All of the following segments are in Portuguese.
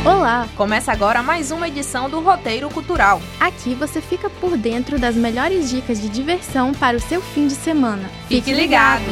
Olá! Começa agora mais uma edição do Roteiro Cultural. Aqui você fica por dentro das melhores dicas de diversão para o seu fim de semana. Fique ligado!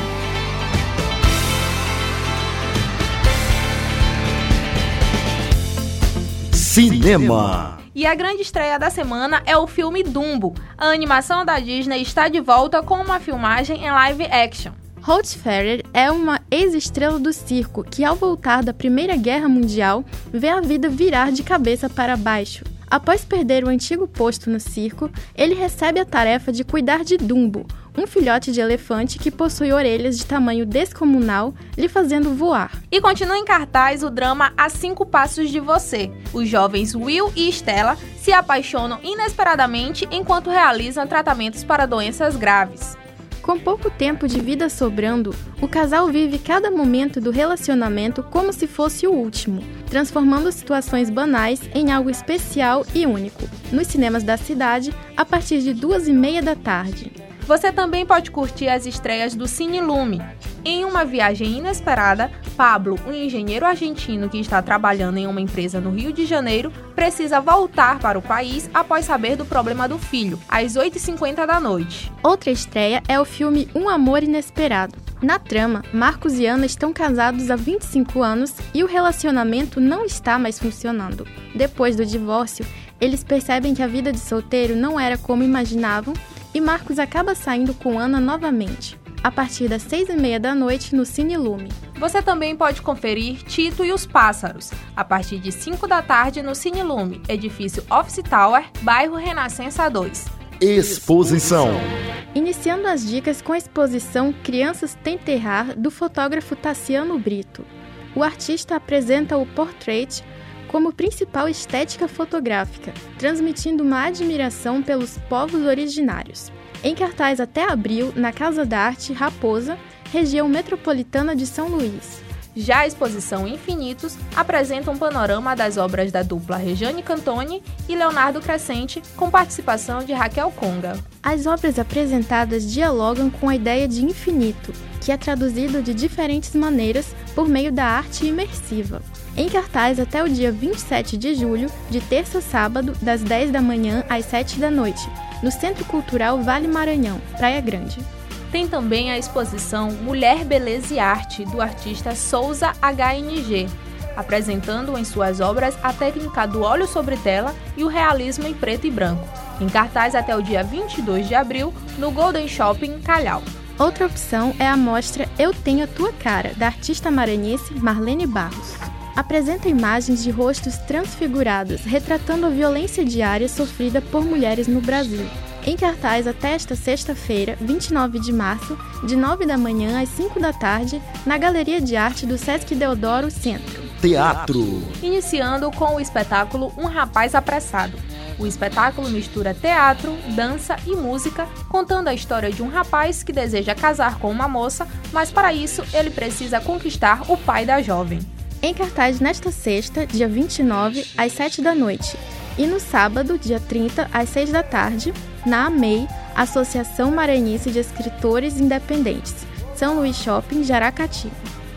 Cinema. E a grande estreia da semana é o filme Dumbo. A animação da Disney está de volta com uma filmagem em live action. Holt Ferrer é uma ex-estrela do circo que, ao voltar da Primeira Guerra Mundial, vê a vida virar de cabeça para baixo. Após perder o antigo posto no circo, ele recebe a tarefa de cuidar de Dumbo, um filhote de elefante que possui orelhas de tamanho descomunal, lhe fazendo voar. E continua em cartaz o drama A 5 Passos de Você. Os jovens Will e Stella se apaixonam inesperadamente enquanto realizam tratamentos para doenças graves. Com pouco tempo de vida sobrando, o casal vive cada momento do relacionamento como se fosse o último, transformando situações banais em algo especial e único. Nos cinemas da cidade, a partir de 2h30 da tarde. Você também pode curtir as estreias do Cine Lume. Em uma viagem inesperada, Pablo, um engenheiro argentino que está trabalhando em uma empresa no Rio de Janeiro, precisa voltar para o país após saber do problema do filho, às 8h50 da noite. Outra estreia é o filme Um Amor Inesperado. Na trama, Marcos e Ana estão casados há 25 anos e o relacionamento não está mais funcionando. Depois do divórcio, eles percebem que a vida de solteiro não era como imaginavam e Marcos acaba saindo com Ana novamente, a partir das 6h30 da noite no Cine Lume. Você também pode conferir Tito e os Pássaros, a partir de 5 da tarde no Cine Lume, edifício Office Tower, bairro Renascença 2. Exposição. Iniciando as dicas com a exposição Crianças Têm Terrar, do fotógrafo Tassiano Brito. O artista apresenta o portrait como principal estética fotográfica, transmitindo uma admiração pelos povos originários. Em cartaz até abril, na Casa da Arte Raposa, região metropolitana de São Luís. Já a exposição Infinitos apresenta um panorama das obras da dupla Regiane Cantoni e Leonardo Crescente, com participação de Raquel Conga. As obras apresentadas dialogam com a ideia de infinito, que é traduzido de diferentes maneiras por meio da arte imersiva. Em cartaz até o dia 27 de julho, de terça a sábado, das 10 da manhã às 7 da noite, no Centro Cultural Vale Maranhão, Praia Grande. Tem também a exposição Mulher, Beleza e Arte, do artista Souza HNG, apresentando em suas obras a técnica do óleo sobre tela e o realismo em preto e branco. Em cartaz até o dia 22 de abril, no Golden Shopping Calhau. Outra opção é a mostra Eu Tenho a Tua Cara, da artista maranhense Marlene Barros. Apresenta imagens de rostos transfigurados, retratando a violência diária sofrida por mulheres no Brasil. Em cartaz até esta sexta-feira, 29 de março, de 9 da manhã às 5 da tarde, na Galeria de Arte do Sesc Deodoro Centro. Teatro. Iniciando com o espetáculo Um Rapaz Apressado. O espetáculo mistura teatro, dança e música, contando a história de um rapaz que deseja casar com uma moça, mas para isso ele precisa conquistar o pai da jovem. Em cartaz nesta sexta, dia 29, às 7 da noite. E no sábado, dia 30, às 6 da tarde, na AMEI, Associação Maranhense de Escritores Independentes, São Luís Shopping, Jaracati.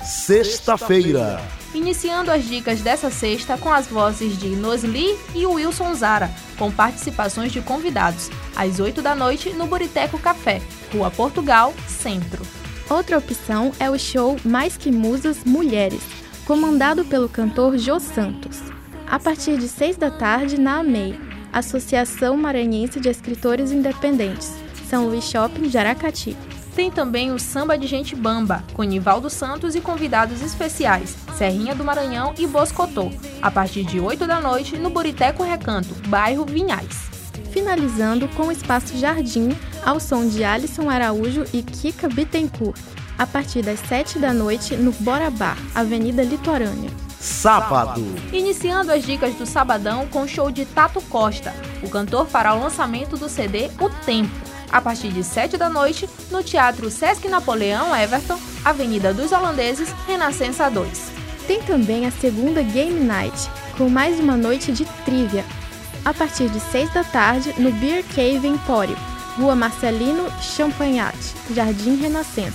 Sexta-feira. Iniciando as dicas dessa sexta com as vozes de Nosli e Wilson Zara, com participações de convidados, às 8 da noite no Buriteco Café, Rua Portugal, Centro. Outra opção é o show Mais Que Musas Mulheres, comandado pelo cantor Jô Santos. A partir de 6 da tarde na AMEI, Associação Maranhense de Escritores Independentes, São Luís Shopping, Jaracati. Tem também o Samba de Gente Bamba, com Nivaldo Santos e convidados especiais, Serrinha do Maranhão e Boscotô, a partir de 8 da noite no Buriteco Recanto, bairro Vinhais. Finalizando com o Espaço Jardim, ao som de Alisson Araújo e Kika Bittencourt, a partir das 7 da noite no Bora Bar, Avenida Litorânea. Sábado. Iniciando as dicas do sabadão com o show de Tato Costa, o cantor para o lançamento do CD O Tempo, a partir de 7 da noite no Teatro Sesc Napoleão Everton, Avenida dos Holandeses, Renascença 2. Tem também a segunda Game Night, com mais uma noite de trivia, a partir de 6 da tarde no Beer Cave Empório, Rua Marcelino Champagnat, Jardim Renascença.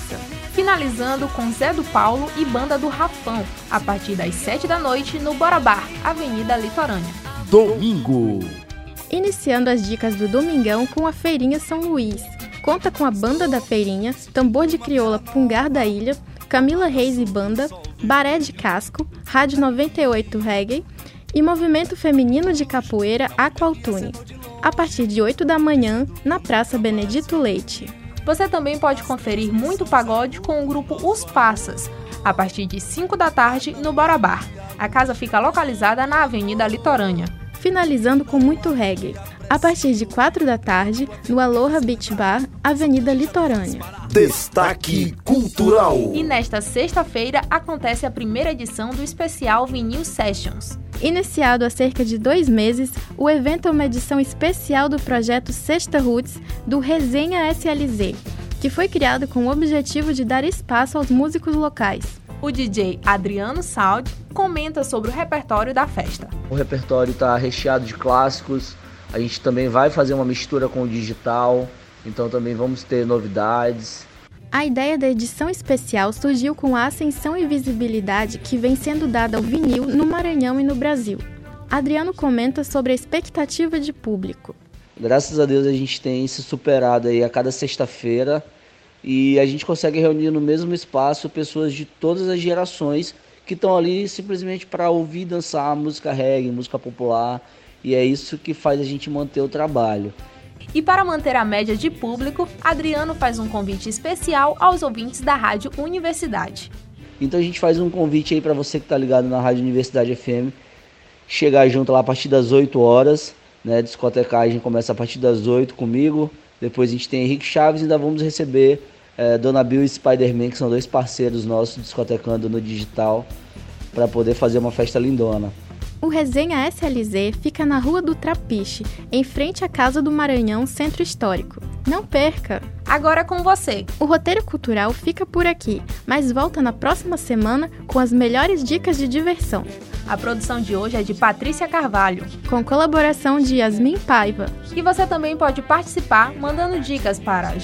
finalizando com Zé do Paulo e Banda do Rafão, a partir das 7 da noite no Bora Bar, Avenida Litorânea. Domingo. Iniciando as dicas do Domingão com a Feirinha São Luís. Conta com a Banda da Feirinha, Tambor de Crioula Pungar da Ilha, Camila Reis e Banda, Baré de Casco, Rádio 98 Reggae e Movimento Feminino de Capoeira Aqualtune, a partir de 8 da manhã, na Praça Benedito Leite. Você também pode conferir muito pagode com o grupo Os Passas, a partir de 5 da tarde no Bora Bar. A casa fica localizada na Avenida Litorânea. Finalizando com muito reggae, a partir de 4 da tarde, no Aloha Beach Bar, Avenida Litorânea. Destaque Cultural. E nesta sexta-feira acontece a primeira edição do especial Vinil Sessions. Iniciado há cerca de 2 meses, o evento é uma edição especial do projeto Sexta Roots do Resenha SLZ, que foi criado com o objetivo de dar espaço aos músicos locais. O DJ Adriano Saldi comenta sobre o repertório da festa. O repertório está recheado de clássicos, a gente também vai fazer uma mistura com o digital, então também vamos ter novidades. A ideia da edição especial surgiu com a ascensão e visibilidade que vem sendo dada ao vinil no Maranhão e no Brasil. Adriano comenta sobre a expectativa de público. Graças a Deus a gente tem se superado aí a cada sexta-feira e a gente consegue reunir no mesmo espaço pessoas de todas as gerações que estão ali simplesmente para ouvir e dançar música reggae, música popular, e é isso que faz a gente manter o trabalho. E para manter a média de público, Adriano faz um convite especial aos ouvintes da Rádio Universidade. Então a gente faz um convite aí para você que está ligado na Rádio Universidade FM, chegar junto lá a partir das 8 horas, né? Discotecagem começa a partir das 8 comigo, depois a gente tem Henrique Chaves e ainda vamos receber Dona Bill e Spider-Man, que são 2 parceiros nossos discotecando no digital, para poder fazer uma festa lindona. O Resenha SLZ fica na Rua do Trapiche, em frente à Casa do Maranhão Centro Histórico. Não perca! Agora é com você! O roteiro cultural fica por aqui, mas volta na próxima semana com as melhores dicas de diversão. A produção de hoje é de Patrícia Carvalho, com colaboração de Yasmin Paiva. E você também pode participar mandando dicas para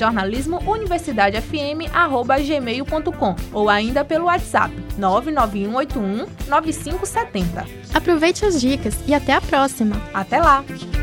jornalismouniversidadefm@gmail.com ou ainda pelo WhatsApp 99181 9570. Aproveite as dicas e até a próxima! Até lá!